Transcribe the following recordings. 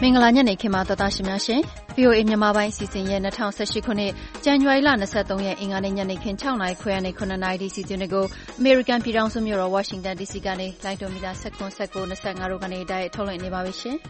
မင်္ဂလာညနေခင်းပါတော်သားရှင်များရှင် VOA မြန်မာပိုင်းစီစဉ်ရဲ့2018ခုနှစ်ဇန်နဝါရီလ23ရက်အင်္ဂါနေ့ညနေခင်း6:00နာရီခွဲကနေ9:00နာရီဒီစီစဉ်တွေကိုအမေရိကန်ပြည်ထောင်စုမြို့တော်ဝါရှင်တန် DC ကနေလိုင်းဒိုမီတာ19 19 25တို့ကနေတိုက်ထုတ်လွှင့်နေပါပြီရှင်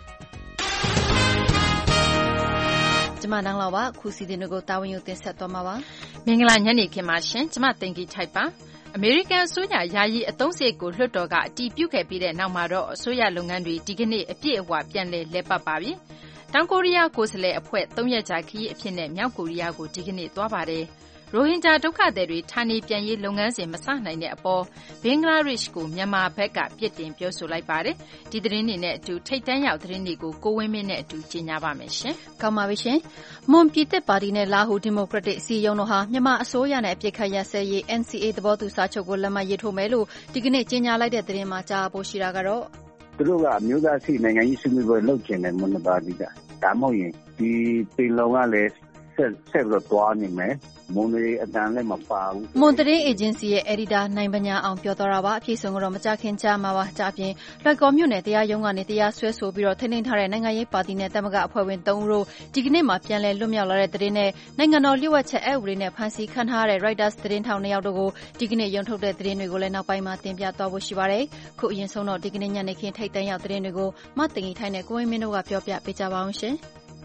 ကျမနန်းလောက်ပါခုစီစဉ်တွေကိုတာဝန်ယူတင်ဆက်သွားမှာပါမင်္ဂလာညနေခင်းပါရှင်ကျမတင်ကြီးထိုက်ပါအမေရိကန်အစိုးရယာယီအသုံးစရိတ်ကိုလွှတ်တော်ကအတည်ပြုခဲ့ပြီးတဲ့နောက်မှာတော့အစိုးရလုပ်ငန်းတွေဒီကနေ့အပြည့်အဝပြန်လည်ပတ်ပါပြီ။တောင်ကိုရီးယားကိုယ်စားလှယ်အဖွဲ့3ရက်ကြာခရီးအဖြစ်နဲ့မြောက်ကိုရီးယားကိုဒီကနေ့သွားပါတယ်။ရိုဟင်ဂျာဒုက္ခသည်တွေဌာနေပြန်ရေးလုပ်ငန်းစဉ်မစနိုင်တဲ့အပေါ်ဘင်္ဂလားဒေ့ရှ်ကိုမြန်မာဘက်ကပြစ်တင်ပြောဆိုလိုက်ပါတယ်။ဒီသတင်းတွေနဲ့အတူထိပ်တန်းရောက်သတင်းတွေကိုကိုဝင်းမင်းနဲ့အတူကြီးညာပါမယ်ရှင်။ကောင်းပါပြီရှင်။မွန်ပြည်သက်ပါတီနဲ့လာဟူဒီမိုကရက်တစ်စီယုံတို့ဟာမြန်မာအစိုးရနဲ့အပြစ်ခတ်ရစဲရေး NCA သဘောတူစာချုပ်ကိုလက်မှတ်ရေးထိုးမယ်လို့ဒီကနေ့ကြေညာလိုက်တဲ့သတင်းမှာကြားဖို့ရှိတာကတော့သူတို့ကအမျိုးသားစီနိုင်ငံရေးဆွေးနွေးပွဲလုပ်ချင်တယ်မွန်ပါတီကဒါမှမဟုတ်ရင်ဒီပြည်လုံးကလည်းဆက်ပြီးတော့တွားနေမယ်မွန်တွေအတန်လည်းမပါဘူးမွန်သတင်းအေဂျင်စီရဲ့အယ်ဒီတာနိုင်ပညာအောင်ပြောသွားတာပါအပြည့်စုံကတော့မကြခင်ကြားမှာပါကြအပြင်လွိုက်ကော်မြို့နယ်တရားရုံးကနေတရားစွဲဆိုပြီးတော့ထိန်းသိမ်းထားတဲ့နိုင်ငံရေးပါတီနဲ့တပ်မကအဖွဲ့ဝင်3ဦးတို့ဒီကနေ့မှပြန်လည်လွတ်မြောက်လာတဲ့သတင်းနဲ့နိုင်ငံတော်လျှို့ဝှက်ချက်အက်ဥပဒေနဲ့ဖမ်းဆီးခံထားရတဲ့ Reuters သတင်းထောက်2ယောက်တို့ကိုဒီကနေ့ရုံထုတ်တဲ့သတင်းတွေကိုလည်းနောက်ပိုင်းမှာတင်ပြသွားဖို့ရှိပါတယ်ခုအရင်ဆုံးတော့ဒီကနေ့ညနေခင်းထိပ်တန်းရောက်သတင်းတွေကိုမတင်ကြီးထိုင်းနဲ့ကိုဝင်းမင်းတို့ကပြောပြပေးကြပါအောင်ရှင်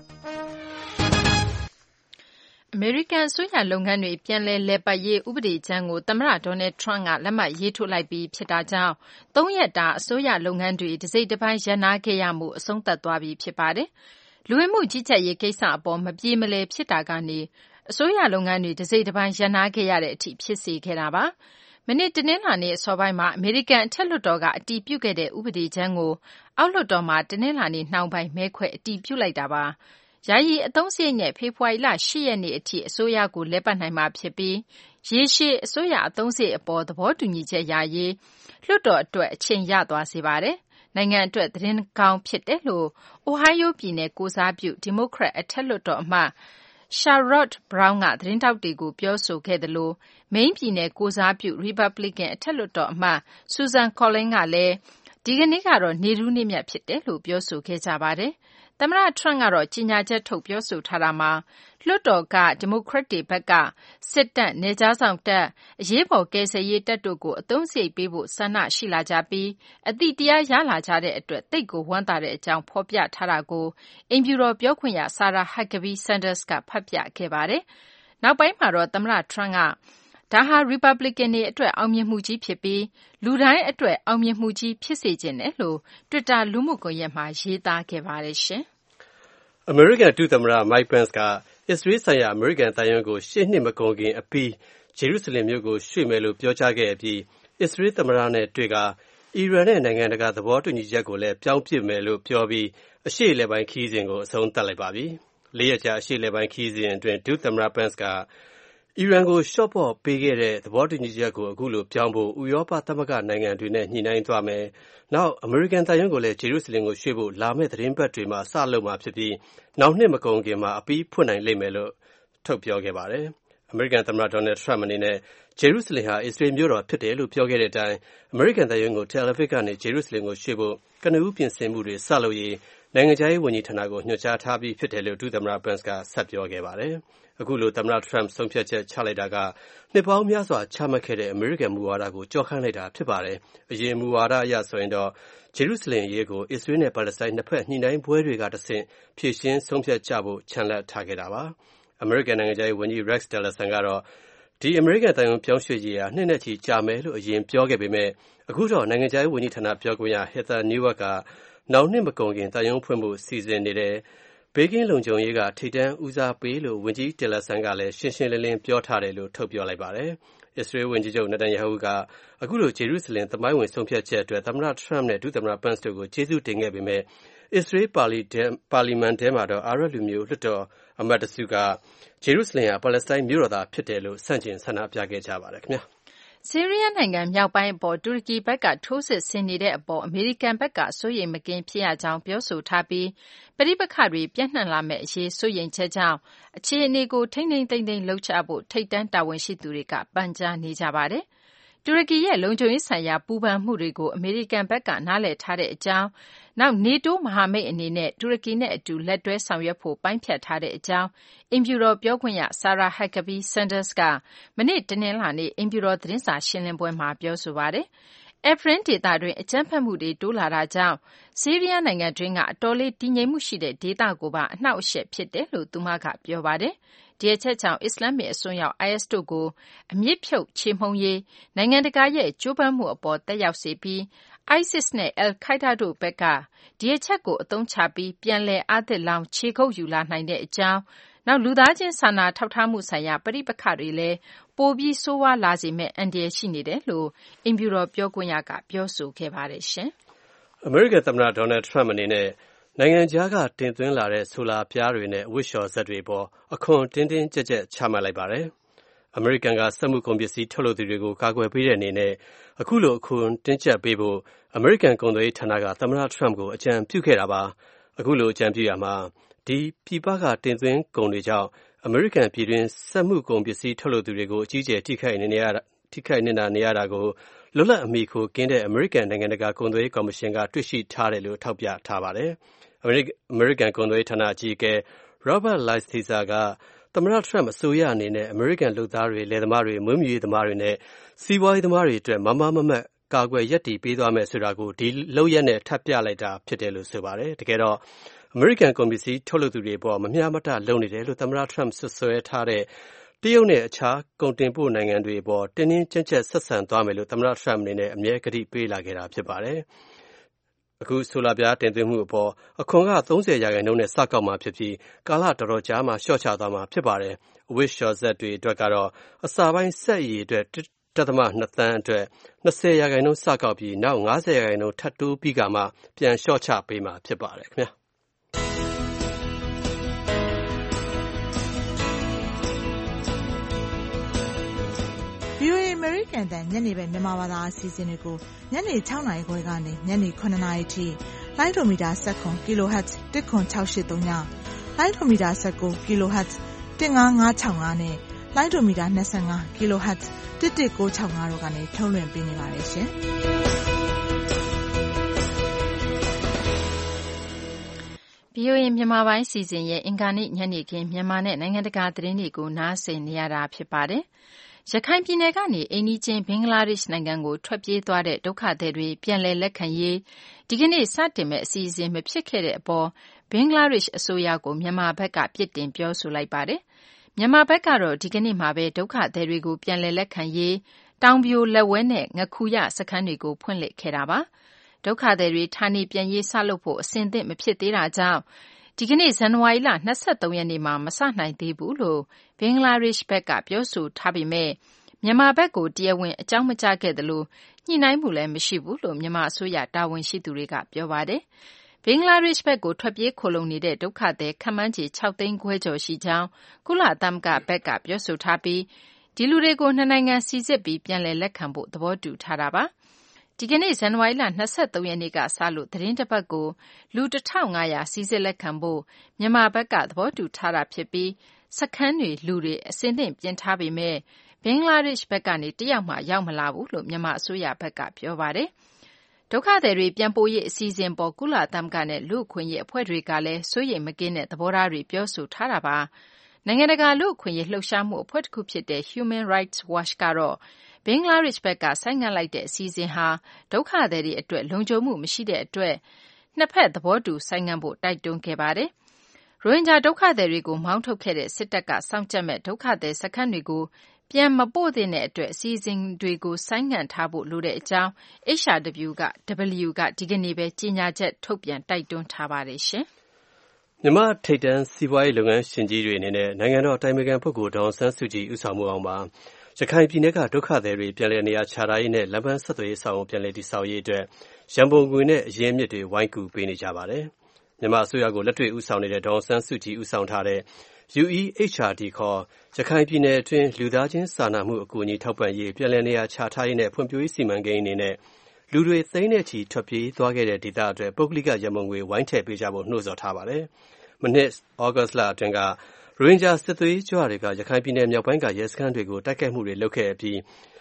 အမေရိကန်အစိုးရလုပ်ငန်းတွေပြန်လည်ပတ်ရေးဥပဒေကြမ်းကိုသမ္မတ Donald Trump ကလက်မှတ်ရေးထိုးလိုက်ပြီးဖြစ်တာကြောင့်3ရက်တာအစိုးရလုပ်ငန်းတွေတစိတ်တပိုင်းရပ်နားခဲ့ရမှုအဆုံးသတ်သွားပြီဖြစ်ပါတယ်။လူဝင်မှုကြီးကြပ်ရေးကိစ္စအပေါ်မပြေမလည်ဖြစ်တာကနေအစိုးရလုပ်ငန်းတွေတစိတ်တပိုင်းရပ်နားခဲ့ရတဲ့အထိဖြစ်စေခဲ့တာပါ။မနေ့တနင်္လာနေ့အစောပိုင်းမှာအမေရိကန်အထက်လွှတ်တော်ကအတည်ပြုခဲ့တဲ့ဥပဒေကြမ်းကိုအောက်လွှတ်တော်မှာတနင်္လာနေ့နှောင်းပိုင်းမဲခွဲအတည်ပြုလိုက်တာပါ။ယာယီအသုံးစရိတ်နဲ့ဖေဖော်ဝါရီလ8ရက်နေ့အထိအစိုးရကိုလဲပတ်နိုင်မှာဖြစ်ပြီးရေရှည်အစိုးရအသုံးစရိတ်အပေါ်သဘောတူညီချက်ရရေးလွှတ်တော်အတွက်အချိန်ရသွားစေပါတယ်။နိုင်ငံအတွက်သတင်းကောင်းဖြစ်တယ်လို့ Ohio ပြည်နယ်ကိုစားပြုဒီမိုကရက်အထက်လွှတ်တော်အမတ် Sherrod Brown ကသတင်းထောက်တွေကိုပြောဆိုခဲ့သလို Maine ပြည်နယ်ကိုစားပြု Republican အထက်လွှတ်တော်အမတ် Susan Collins ကလည်းဒီကနေ့ကတော့နေထူးနေ့မြတ်ဖြစ်တယ်လို့ပြောဆိုခဲ့ကြပါတယ်။သမ္မတ Trump ကတော့ကြေညာချက်ထုတ်ပြောဆိုထားတာမှာလွှတ်တော်ကဒီမိုကရက်တွေဘက်ကစစ်တပ်၊နယ်ခြားစောင့်တပ်၊အရေးပေါ်ကယ်ဆယ်ရေးတပ်တို့ကိုအသုံးစရိတ်ပေးဖို့ဆန္ဒရှိလာကြပြီးအသိတရားရလာကြတဲ့အတွက်သိပ်ကိုဝမ်းသာတဲ့အကြောင်းဖော်ပြထားတာကိုအိမ်ဖြူတော်ပြောခွင့်ရ Sarah Huckabee Sanders ကဖတ်ပြခဲ့ပါတယ်။နောက်ပိုင်းမှာတော့သမ္မတ Trump ကဒါဟာ Republican တွေအတွက်အောင်မြင်မှုကြီးဖြစ်ပြီးလူတိုင်းအတွက်အောင်မြင်မှုကြီးဖြစ်စေချင်တယ်လို့ Twitter လူမှုကွန်ရက်မှာရေးသားခဲ့ပါတယ်ရှင်။အမေရိကန်ဒုသမ္မတ Mike Pence ကအစ္စရေးဆိုင်ရာအမေရိကန်သံရုံးကိုရှေ့နှစ်မကုန်ခင်အပြီးဂျေရုဆလင်မြို့ကိုရွှေ့မယ်လို့ပြောကြားခဲ့ပြီးအစ္စရေးသမ္မတနဲ့တွေ့ကအီရန်နဲ့နိုင်ငံတကာသဘောတူညီချက်ကိုလည်းပြောင်းပစ်မယ်လို့ပြောပြီးအရှေ့အလယ်ပိုင်းခရီးစဉ်ကိုအဆုံးသတ်လိုက်ပါပြီ။၄ရက်ကြာအရှေ့အလယ်ပိုင်းခရီးစဉ်အတွင်းဒုသမ္မတ Pence ကအီရန်ကိုလျှော့ပေါ့ပေးခဲ့တဲ့သဘောတူညီချက်ကိုအခုလိုပြောင်းဖို့ဥရောပသမဂ္ဂနိုင်ငံတွေနဲ့ညှိနှိုင်းသွားမယ်။နောက်အမေရိကန်သံရုံးကိုလည်းဂျေရုဆလင်ကိုရွှေ့ဖို့လာမယ့်သတင်းပတ်တွေမှာစလုပ်မှာဖြစ်ပြီးနောက်နှစ်မကုန်ခင်မှာအပြီးဖွင့်နိုင်လိမ့်မယ်လို့ထုတ်ပြောခဲ့ပါတယ်။အမေရိကန်သမ္မတ Donald Trump အနေနဲ့ဂျေရုဆလင်ဟာအစ္စရေးမြို့တော်ဖြစ်တယ်လို့ပြောခဲ့တဲ့အတိုင်းအမေရိကန်သံရုံးကို Tel Aviv ကနေဂျေရုဆလင်ကိုရွှေ့ဖို့ကနဦးပြင်ဆင်မှုတွေစလုပ်ရေးနိုင်ငံခြားရေးဝန်ကြီးဌာနကိုညွှန်ကြားထားပြီးဖြစ်တယ်လို့ဒုသမ္မတ Pence ကဆက်ပြောခဲ့ပါတယ်။အခုလိုသမ္မတ Trump ဆုံးဖြတ်ချက်ချလိုက်တာကနှစ်ပေါင်းများစွာချမှတ်ခဲ့တဲ့အမေရိကန်မူဝါဒကိုကျော်ခန့်လိုက်တာဖြစ်ပါတယ်။အရင်မူဝါဒအရဆိုရင်တော့ဂျေရုဆလင်အရေးကိုအစ္စရေးနဲ့ပါလက်စတိုင်းနှစ်ဖက်ညှိနှိုင်းပွဲတွေကတဆင့်ဖြေရှင်းဆုံးဖြတ်ကြဖို့ချန်လှပ်ထားခဲ့တာပါ။အမေရိကန်နိုင်ငံခြားရေးဝန်ကြီး Rex Tillerson ကတော့ဒီအမေရိကန်သံရုံးပြောင်းရွှေ့ရေးဟာနှစ်နဲ့ချီကြာမယ်လို့အရင်ပြောခဲ့ပေမဲ့အခုတော့နိုင်ငံခြားရေးဝန်ကြီးဌာနပြောခွင့်ရ Heather Nauert ကနောက်နှစ်မကုန်ခင်သံရုံးဖွင့်ဖို့စီစဉ်နေတယ်။ဘေးကင်းလုံခြုံရေးကထိပ်တန်းဦးစားပေးလို့ဝန်ကြီး Tillerson ကလည်းရှင်းရှင်းလင်းလင်းပြောထားတယ်လို့ထုတ်ပြောလိုက်ပါတယ်။အစ္စရေးဝန်ကြီးချုပ် Netanyahu ကအခုလိုဂျေရုဆလင်သမိုင်းဝင်ဆုံးဖြတ်ချက်အတွက်သမ္မတ Trump နဲ့ဒုသမ္မတ Pence တို့ကိုကျေးဇူးတင်ခဲ့ပေမဲ့အစ္စရေးပါလီမန်ထဲမှာတော့အာရပ်လူမျိုးလွှတ်တော်အမတ်တစုကဂျေရုဆလင်ဟာပါလက်စတိုင်းမြို့တော်သားဖြစ်တယ်လို့ဆန့်ကျင်ဆန္ဒပြခဲ့ကြပါတယ်ခင်ဗျာ။ဆီးရီးယားနိုင်ငံမြောက်ပိုင်းအပေါ်တူရကီဘက်ကထိုးစစ်ဆင်နေတဲ့အပေါ်အမေရိကန်ဘက်ကစိုးရိမ်မကင်းဖြစ်ရကြောင်းပြောဆိုထားပြီးပဋိပက္ခတွေပြန့်နှံ့လာမယ့်အရေးစိုးရိမ်ချက်ကြောင့်အခြေအနေကိုထိန်းသိမ်းသိမ်းလုပ်ချဖို့ထိပ်တန်းတာဝန်ရှိသူတွေကပန်ကြားနေကြပါတယ်။တူရကီရဲ့လုံခြုံရေးဆိုင်ရာပူပန်မှုတွေကိုအမေရိကန်ဘက်ကနားလည်ထားတဲ့အကြောင်းနောက် NATO မဟာမိတ်အနေနဲ့တူရကီနဲ့အတူလက်တွဲဆောင်ရွက်ဖို့ပိုင်းဖြတ်ထားတဲ့အကြောင်းအိမ်ဖြူတော်ပြောခွင့်ရ Sarah Huckabee Sanders ကမနေ့တနင်္လာနေ့အိမ်ဖြူတော်သတင်းစာရှင်းလင်းပွဲမှာပြောဆိုပါတယ်။ Afrin ဒေသတွင်းအကြမ်းဖက်မှုတွေတိုးလာတာကြောင့်ဆီးရီးယားနိုင်ငံတွင်းကအတော်လေးတည်ငြိမ်မှုရှိတဲ့ဒေသကိုပါအနှောက်အယှက်ဖြစ်တယ်လို့သူမကပြောပါတယ်။ဒီအချက်ကြောင့်အစ္စလာမစ်အစွန်းရောက် IS တို့ကိုအမြစ်ဖြုတ်ချေမှုန်းရေးနိုင်ငံတကာရဲ့ကြိုးပမ်းမှုအပေါ်သက်ရောက်စေပြီး ISIS နဲ့ al-Qaeda တို့ဘက်ကဒီအချက်ကိုအသုံးချပြီးပြန်လည်အားသစ်လောင်းခြေကုပ်ယူလာနိုင်တဲ့အကြောင်းနောက်လူသားချင်းစာနာထောက်ထားမှုဆိုင်ရာပဋိပက္ခတွေလည်းပိုပြီးဆိုးဝါးလာစေမယ့်အန္တရာယ်ရှိနေတယ်လို့အိမ်ဖြူတော်ပြောခွင့်ရကပြောဆိုခဲ့ပါတယ်ရှင်။အမေရိကန်သမ္မတ Donald Trump အနေနဲ့နိုင်ငံခြားကတင်သွင်းလာတဲ့ဆိုလာပြားတွေနဲ့ဝတ်လျှော်စက်တွေပေါ်အခွန်တင်းတင်းကျပ်ကျပ်ချမှတ်လိုက်ပါတယ်။အမေရိကန်ကစက်မှုကုန်ပစ္စည်းထုတ်လုပ်သူတွေကိုကာကွယ်ပေးတဲ့အနေနဲ့အခုလိုအခွန်တင်းကျပ်ပေးဖို့အမေရိကန်ကုန်သွယ်ရေးဌာနကသမ္မတ Trump ကိုအကြံပြုခဲ့တာပါ။အခုလိုအကြံပြုရမှာဒီပြည်ပကတင်သွင်းကုန်တွေကြောင့်အမေရိကန်ပြည်တွင်းစက်မှုကုန်ပစ္စည်းထုတ်လုပ်သူတွေကိုအကြီးအကျယ်ထိခိုက်နစ်နာနေရတာကိုလွတ်လပ်အမိခိုကင်းတဲ့အမေရိကန်နိုင်ငံတကာကုန်သွယ်ရေးကော်မရှင်ကတွေ့ရှိထားတယ်လို့ထောက်ပြထားပါတယ်။အမေရိကန်ကုန်သွယ်ရေးဌာနအကြီးအကဲ Robert Lighthizer ကသမ္မတ Trump အစိုးရအနေနဲ့အမေရိကန်လုပ်သားတွေလယ်သမားတွေမွေးမြူရေးသမားတွေနဲ့စီးပွားရေးသမားတွေအတွက်မမတ်ကာကွယ်ရပ်တည်ပေးသွားမယ်ဆိုတာကိုဒီလုပ်ရက်နဲ့ထပ်ပြလိုက်တာဖြစ်တယ်လို့ဆိုပါတယ်။တကယ်တော့အမေရိကန်ကုန်ပစ္စည်းထုတ်လုပ်သူတွေပေါ်မမျှမတလုပ်နေတယ်လို့သမ္မတ Trump ဆွဆွဲထားတဲ့တရုတ်နဲ့အခြားကုန်တင်ပို့နိုင်ငံတွေပေါ်တင်းတင်းကျပ်ကျပ်ဆက်ဆံသွားမယ်လို့သမ္မတ Trump အနေနဲ့အမြဲကတိပေးလာခဲ့တာဖြစ်ပါတယ်။အခုဆိုလာပြားတင်သွင်းမှုအပေါ်အခွန်က 30% နဲ့စကောက်မှာဖြစ်ပြီးကာလတော်တော်ကြာမှလျှော့ချသွားမှာဖြစ်ပါတယ်။အဝတ်လျှော်စက်တွေအတွက်ကတော့အစာပိုင်းစက်အရေအတွက်1.2 သန်းအတွက် 20% စကောက်ပြီးနောက် 50% ထပ်တိုးပြီးကမှပြန်လျှော့ချပေးမှာဖြစ်ပါတယ်ခင်ဗျာ။ VOA အမေရိကန်တန်ညနေပဲမြန်မာဘာသာအစီအစဉ်တွေကိုညနေ6နာရီခွဲကနေညနေ9နာရီထိလိုင်းဒိုမီတာ19 kHz 10683ညလိုင်းဒိုမီတာ19 kHz 15565နဲ့လိုင်းဒိုမီတာ25 kHz 11965တို့ကနေထုတ်လွှင့်ပေးနေပါတယ်ရှင်။ VOA မြန်မာပိုင်းစီစဉ်ရဲ့အင်္ဂါနေ့ညနေခင်းမြန်မာနဲ့နိုင်ငံတကာသတင်းတွေကိုနားဆင်နေရတာဖြစ်ပါတယ်။ရခိုင်ပြည်နယ်ကနေအိမ်နီးချင်းဘင်္ဂလားဒေ့ရှ်နိုင်ငံကိုထွက်ပြေးသွားတဲ့ဒုက္ခသည်တွေပြန်လည်လက်ခံရေးဒီကနေ့စတင်မဲ့အစီအစဉ်မဖြစ်ခဲ့တဲ့အပေါ်ဘင်္ဂလားဒေ့ရှ်အစိုးရကိုမြန်မာဘက်ကပြစ်တင်ပြောဆိုလိုက်ပါတယ်။မြန်မာဘက်ကတော့ဒီကနေ့မှာပဲဒုက္ခသည်တွေကိုပြန်လည်လက်ခံရေးတောင်ပြိုလက်ဝဲနဲ့ငခူရစခန်းတွေကိုဖွင့်လှစ်ခဲ့တာပါ။ဒုက္ခသည်တွေဌာနေပြန်ရေးစလုပ်ဖို့အဆင်သင့်မဖြစ်သေးတာကြောင့်ဒီကနေ့ဇန်နဝါရီလ23ရက်နေ့မှာမစနိုင်သေးဘူးလို့ဘင်္ဂလားဒေ့ရှ်ဘက်ကပြောဆိုထားပေမဲ့မြန်မာဘက်ကိုတရားဝင်အကြောင်းမကြားခဲ့သလိုညှိနှိုင်းမှုလည်းမရှိဘူးလို့မြန်မာအစိုးရတာဝန်ရှိသူတွေကပြောပါတယ်။ဘင်္ဂလားဒေ့ရှ်ဘက်ကိုထွက်ပြေးခိုလုံနေတဲ့ဒုက္ခသည်ခန့်မှန်းခြေ6သိန်းခွဲကျော်ရှိကြောင်းကုလသမဂ္ဂဘက်ကပြောဆိုထားပြီးဒီလူတွေကိုနှစ်နိုင်ငံစီစစ်ပြီးပြန်လည်လက်ခံဖို့သဘောတူထားတာပါ။ဒီကနေ့ဇန်နဝါရီလ23ရက်နေ့ကစလို့သတင်းတစ်ပတ်ကိုလူ1500စီစစ်လက်ခံဖို့မြန်မာဘက်ကသဘောတူထားတာဖြစ်ပြီးစခန်းတွေလူတွေအစင်းသင့်ပြင်ထားပေမဲ့ဘင်္ဂလားဒေ့ရှ်ဘက်ကနေတယောက်မှရောက်မလာဘူးလို့မြန်မာအစိုးရဘက်ကပြောပါတယ်။ဒုက္ခသည်တွေပြန်ပို့ရေးအစီအစဉ်ပေါ်ကုလသမဂ္ဂနဲ့လူ့အခွင့်အရေးအဖွဲ့တွေကလည်းစိုးရိမ်မကင်းတဲ့သဘောထားတွေပြောဆိုထားတာပါ။နိုင်ငံတကာလူ့အခွင့်အရေးလှုပ်ရှားမှုအဖွဲ့တစ်ခုဖြစ်တဲ့ Human Rights Watch ကတော့ဘင်္ဂလားဒေ့ရှ်ဘက်ကဆိုင်းငံ့လိုက်တဲ့အစီအစဉ်ဟာဒုက္ခသည်တွေအတွက်လုံခြုံမှုမရှိတဲ့အတွက်နှစ်ဖက်သဘောတူဆိုင်းငံ့ဖို့တိုက်တွန်းခဲ့ပါတယ်။ရိုဟင်ဂျာဒုက္ခသည်တွေကိုမောင်းထုတ်ခဲ့တဲ့စစ်တပ်ကစောင့်ကြပ်မဲ့ဒုက္ခသည်စခန်းတွေကိုပြန်မပို့သင့်တဲ့အတွက်အစီအစဉ်တွေကိုဆိုင်းငံ့ထားဖို့လိုတဲ့အကြောင်း HRW ကဒီကနေ့ပဲကြေညာချက်ထုတ်ပြန်တိုက်တွန်းထားပါတယ်ရှင်။မြန်မာထိပ်တန်းစီးပွားရေးလုပ်ငန်းရှင်ကြီးတွေအနေနဲ့နိုင်ငံတော်အတိုင်ပင်ခံပုဂ္ဂိုလ်ဒေါ်အောင်ဆန်းစုကြည်ဦးဆောင်မှုအောင်ပါရခိုင်ပြည်နယ်ကဒုက္ခသည်တွေပြန်လည်နေရာချထားရေးနဲ့လမ်းပန်းဆက်သွယ်ရေးဆောင်ပြန်လည်တည်ဆောက်ရေးအတွက်ရန်ပုံငွေနဲ့အရင်းအမြစ်တွေဝိုင်းကူပေးနေကြပါတယ်။မြန်မာအစိုးရကိုလက်တွေ့ဦးဆောင်နေတဲ့ဒေါ်အောင်ဆန်းစုကြည်ဦးဆောင်ထားတဲ့ UEHRD ခေါ်ရခိုင်ပြည်နယ်အတွင်းလူသားချင်းစာနာမှုအကူအညီထောက်ပံ့ရေးပြန်လည်နေရာချထားရေးနဲ့ဖွံ့ဖြိုးရေးစီမံကိန်းအနေနဲ့လူတွေသိန်းနဲ့ချီထွက်ပြေးသွားခဲ့တဲ့ဒေသအတွက်ပုဂ္ဂလိကရန်ပုံငွေဝိုင်းထည့်ပေးကြဖို့နှိုးဆော်ထားပါတယ်။မနှစ်ဩဂတ်လအတွင်းကရိုဟင်ဂျာစစ်သွေးကြွတွေကရခိုင်ပြည်နယ်မြောက်ပိုင်းကရဲစခန်းတွေကိုတိုက်ခိုက်မှုတွေလုပ်ခဲ့ပြီး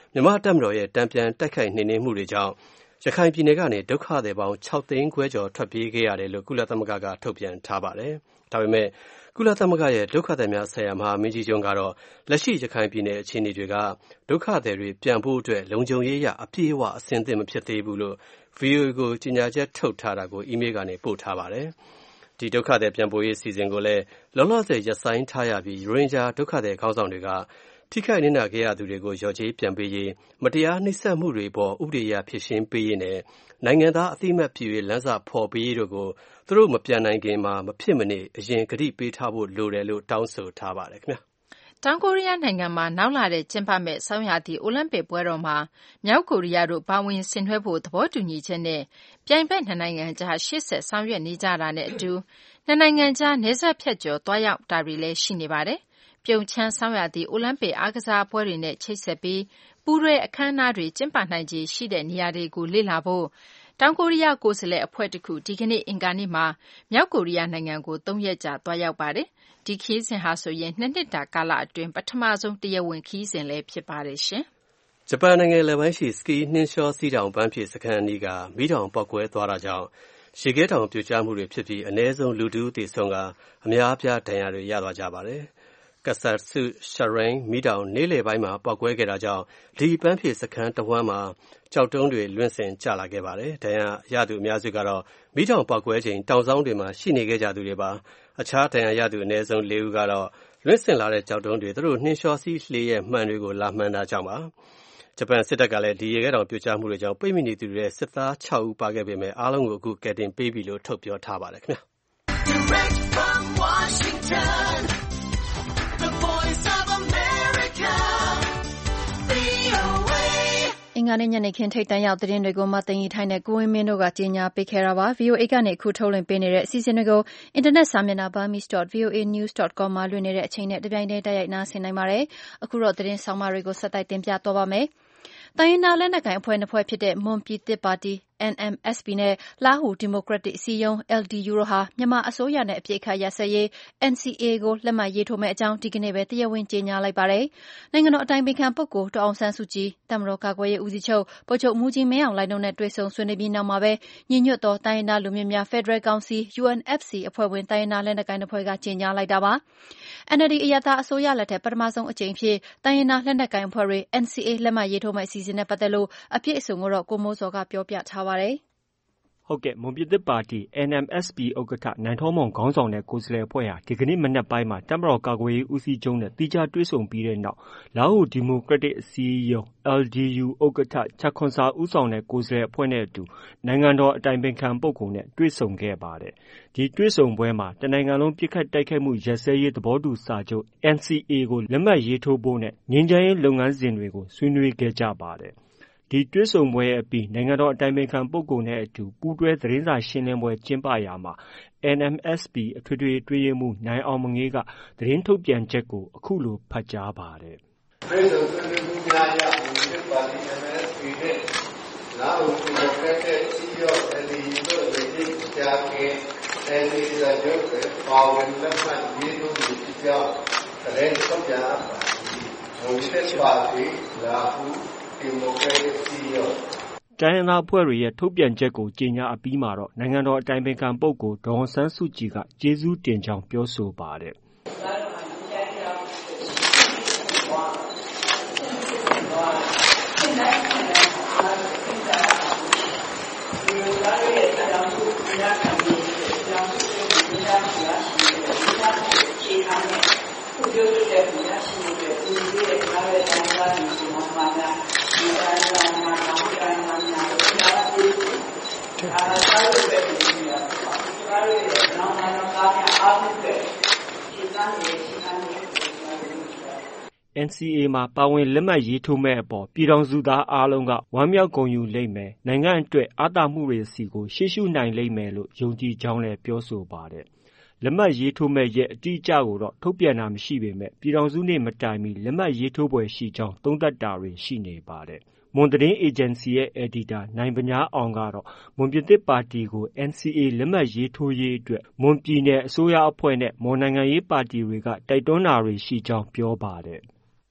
မြန်မာ့တပ်မတော်ရဲ့တန်ပြန်တိုက်ခိုက်နှိမ်နင်းမှုတွေကြောင့်ရခိုင်ပြည်နယ်ကနေဒုက္ခသည်ပေါင်း6 သိန်းခွဲကျော်ထွက်ပြေးခဲ့ရတယ်လို့ကုလသမဂ္ဂကထုတ်ပြန်ထားပါတယ်။ဒါပေမဲ့ကုလသမဂ္ဂရဲ့ဒုက္ခသည်များဆိုင်ရာမဟာမင်းကြီးချုပ်ကတော့လက်ရှိရခိုင်ပြည်နယ်အခြေအနေတွေကဒုက္ခသည်တွေပြန်ဖို့အတွက်လုံခြုံရေးအရအပြည့်အဝအဆင်သင့်မဖြစ်သေးဘူးလို့ VOA ကိုကြေညာချက်ထုတ်ထားတာကိုအီးမေးလ်ကနေပို့ထားပါတယ်။ဒီဒုက္ခသည်ပြန်ပို့ရေးအစီအစဉ်ကိုလည်းလောလောဆယ်ရပ်ဆိုင်းထားရပြီးရိုဟင်ဂျာဒုက္ခသည်ခေါင်းဆောင်တွေကထိခိုက်နစ်နာခဲ့ရသူတွေကိုလျော်ကြေးပြန်ပေးရေးမတရားနှိပ်စက်မှုတွေပေါ်ဥပဒေအရဖြေရှင်းပေးရေးနဲ့နိုင်ငံသားအသိအမှတ်ပြုရေးလမ်းစာဖော်ပေးရေးတို့ကိုသူတို့မပြန်နိုင်ခင်မှာမဖြစ်မနေအရင်ကတိပေးထားဖို့လိုတယ်လို့တောင်းဆိုထားပါတယ်ခင်ဗျာ။တောင်ကိုရီးယားနိုင်ငံမှာနောက်လာတဲ့ကျင်းပမဲ့ဆောင်းရာသီအိုလံပစ်ပွဲတော်မှာမြောက်ကိုရီးယားတို့ပါဝင်ဆင်နွှဲဖို့သဘောတူညီချက်နဲ့ပြိုင်ဘက်နှစ်နိုင်ငံကြားရှေ့ဆက်ဆောင်ရွက်နေကြတာနဲ့အတူနှစ်နိုင်ငံကြားနယ်စပ်ဖြတ်ကျော်သွားရောက်တာတွေလည်းရှိနေပါတယ်။ပြုံချမ်းဆောင်းရာသီအိုလံပစ်အားကစားပွဲတွေနဲ့ချိတ်ဆက်ပြီးပူးတွဲအခမ်းအနားတွေကျင်းပနိုင်ခြေရှိတဲ့နေရာတွေကိုလေ့လာဖို့တောင်ကိုရီးယားကိုယ်စားလှယ်အဖွဲ့တစ်ခုဒီကနေ့အင်္ဂါနေ့မှာမြောက်ကိုရီးယားနိုင်ငံကို3 ရက်ကြာသွားရောက်ပါတယ်။ဒီခရီးစဉ်ဟာဆိုရင်2 နှစ်တာကာလအတွင်းပထမဆုံးတရားဝင်ခရီးစဉ်လည်းဖြစ်ပါတယ်ရှင်။ဂျပန်နိုင်ငံလယ်ပိုင်းရှိစကီနှင်းလျှောစီးတောင်ပန်းဖြေစခန်းအနီးကမီးတောင်ပေါက်ကွဲသွားတာကြောင့်ရေခဲတောင်ပြိုကျမှုတွေဖြစ်ပြီးအနည်းဆုံးလူ2ဦးသေဆုံးကအများအပြားဒဏ်ရာတွေရသွားကြပါတယ်။ကဆတ်ဆုရှရိန်မီးတောင်နေ့လယ်ပိုင်းမှာပေါက်ကွဲခဲ့တာကြောင့်ဒီပန်းဖြေစခန်းတစ်ဝန်းမှာကြောက်တုံးတွေလွင့်စင်ကျလာခဲ့ပါတယ်။ဒဏ်ရာရသူအများစုကတော့မီးတောင်ပေါက်ကွဲချိန်တောင်ဆောင်တွေမှာရှိနေခဲ့ကြသူတွေပါ။အခြားဒဏ်ရာရသူအနည်းဆုံး4 ဦးကတော့လွင့်စင်လာတဲ့ကြောက်တုံးတွေသူတို့နှင်းလျှောစီးလှေရဲ့မှန်တွေကိုလာမှန်တာကြောင့်ပါ။ဂျပန်စစ်တပ်ကလည်းဒီရေခဲတောင်ပြိုကျမှုတွေကြောင့်ပိတ်မိနေသူတွေရဲ့စစ်သား6 ဦးပါခဲ့ပေမဲ့အားလုံးကိုအခုကယ်တင်ပေးပြီလို့ထုတ်ပြောထားပါတယ်ခင်ဗျာ။ Direct from Washington, the voice of America, VOA အင်္ဂါနေ့ညနေခင်းထိပ်တန်းရောက်သတင်းတွေကိုမသိင်္ဂီထိုင်းနဲ့ကိုဝင်းမင်းတို့ကကြေညာပေးခဲ့တာပါ VOA ကနေအခုထုတ်လွှင့်ပေးနေတဲ့အစီအစဉ်တွေကိုအင်တာနက်စာမျက်နှာ burmese.voanews.com မှာလွှင့်နေတဲ့အချိန်နဲ့တပြိုင်တည်းတိုက်ရိုက်နားဆင်နိုင်ပါတယ်အခုတော့သတင်းဆောင်မတွေကိုဆက်တိုက်တင်ပြသွားပါမယ်တိုင်းရင်းသားလက်နက်ကိုင်အဖွဲ့2ဖွဲ့ဖြစ်တဲ့မွန်ပြည်သစ်ပါတီ NMSP နဲ့လားဟူဒီမိုကရက်တစ်အစည်းအရုံး LDU တို့ဟာမြန်မာအစိုးရနဲ့အပစ်အခတ်ရပ်စဲရေး NCA ကိုလက်မှတ်ရေးထိုးမယ့်အကြောင်းဒီကနေ့ပဲတရားဝင်ကြေညာလိုက်ပါတယ်။နိုင်ငံတော်အတိုင်ပင်ခံပုဂ္ဂိုလ်ဒေါ်အောင်ဆန်းစုကြည်တပ်မတော်ကာကွယ်ရေးဦးစီးချုပ်ဗိုလ်ချုပ်မှူးကြီးမင်းအောင်လှိုင်တို့နဲ့တွေ့ဆုံဆွေးနွေးပြီးနောက်မှာပဲညီညွတ်သောတိုင်းရင်းသားလူမျိုးများဖက်ဒရယ်ကောင်စီ UNFC အဖွဲ့ဝင်တိုင်းရင်းသားလက်နက်ကိုင်2ဖွဲ့ကကြေညာလိုက်တာပါ။ NLD အရပ်သားအစိုးရလက်ထက်ပထမဆုံးအကြိမ်အဖြစ်တိုင်းရင်းသားလက်နက်ကိုင်အဖွဲ့တွေ NCA လက်မှတ်ရေးထိုးမယ့်အစီအစဉ်နဲ့ပတ်သက်လို့အပြည့်အစုံကိုတော့ကိုမိုးစောကပြောပြထားပါတယ်။ဟုတ်ကဲ့မွန်ပြည်သစ်ပါတီ NMSP ဥက္ကဋ္ဌနိုင်ထောမောင်ခေါင်းဆောင်တဲ့ကိုယ်စားလှယ်အဖွဲ့ဟာဒီကနေ့မနက်ပိုင်းမှာတပ်မတော်ကာကွယ်ရေးဦးစီးချုပ်နဲ့သီးခြားတွေ့ဆုံပြီးတဲ့နောက်လားဟူဒီမိုကရက်တစ်အစည်းအရုံး LDU ဥက္ကဋ္ဌချက်ခွန်စာဦးဆောင်တဲ့ကိုယ်စားလှယ်အဖွဲ့နဲ့အတူနိုင်ငံတော်အတိုင်ပင်ခံပုဂ္ဂိုလ်နဲ့တွေ့ဆုံခဲ့ပါတယ်။ဒီတွေ့ဆုံပွဲမှာတနိုင်ငံလုံးပစ်ခတ်တိုက်ခိုက်မှုရပ်စဲရေးသဘောတူစာချုပ် NCA ကိုလက်မှတ်ရေးထိုးဖို့နဲ့ငြိမ်းချမ်းရေးလုပ်ငန်းစဉ်တွေကိုဆွေးနွေးခဲ့ကြပါတယ်။ဒီတွေ့ဆုံပွဲအပြီးနိုင်ငံတော်အတိုင်ပင်ခံပုဂ္ဂိုလ်နဲ့အတူပူးတွဲသတင်းစာရှင်းလင်းပွဲကျင်းပရာမှာ NMSP အထွေထွေအတွင်းရေးမှူးနိုင်အောင်မငေးကသတင်းထုတ်ပြန်ချက်ကိုအခုလိုဖတ်ကြားပါတယ်။ပြည်သူ့ဆွေးနွေးမှုများအရဒီပါတီ NMSP နဲ့လာဟူဒီမိုကရက်တစ်စီရော LDU တို့ရဲ့ဒီကြာကဲ NCA စာချုပ်ကိုပါဝင်လက်မှတ်ရေးထိုးပြီးကြောင်းသတင်းထုတ်ပြန်ပါ။ဒီပါတီလာဟူဒီမိုကရက်တစ်စီရောတိုင်းရင်းသားအဖွဲ့တွေရဲ့ထုတ်ပြန်ချက်ကိုကြေညာအပြီးမှာတော့နိုင်ငံတော်အတိုင်ပင်ခံပုဂ္ဂိုလ်ဒေါ်အောင်ဆန်းစုကြည်ကကျေးဇူးတင်ကြောင်းပြောဆိုပါတယ်။NCA မှာပါဝင်လက်မှတ်ရေးထိုးမဲ့အပေါ်ပြည်ထောင်စုသားအားလုံးကဝမ်းမြောက်ဂုဏ်ယူလိမ့်မယ်။နိုင်ငံအတွက်အားသာမှုတွေစီကိုရှေ့ရှုနိုင်လိမ့်မယ်လို့ယုံကြည်ကြောင်းလည်းပြောဆိုပါတယ်။လက်မှတ်ရေးထိုးမဲ့ရက်အတိအကျကိုတော့ထုတ်ပြန်တာမရှိပေမဲ့ပြည်ထောင်စုနေ့မတိုင်မီလက်မှတ်ရေးထိုးပွဲရှိကြောင်းသုံးသပ်တာတွေရှိနေပါတယ်။မွန်သတင်းအေဂျင်စီရဲ့အယ်ဒီတာနိုင်ပညာအောင်ကတော့မွန်ပြည်သစ်ပါတီကို NCA လက်မှတ်ရေးထိုးရေးအတွက်မွန်ပြည်နယ်အစိုးရအဖွဲ့နဲ့မွန်နိုင်ငံရေးပါတီတွေကတိုက်တွန်းတာတွေရှိကြောင်းပြောပါတယ်။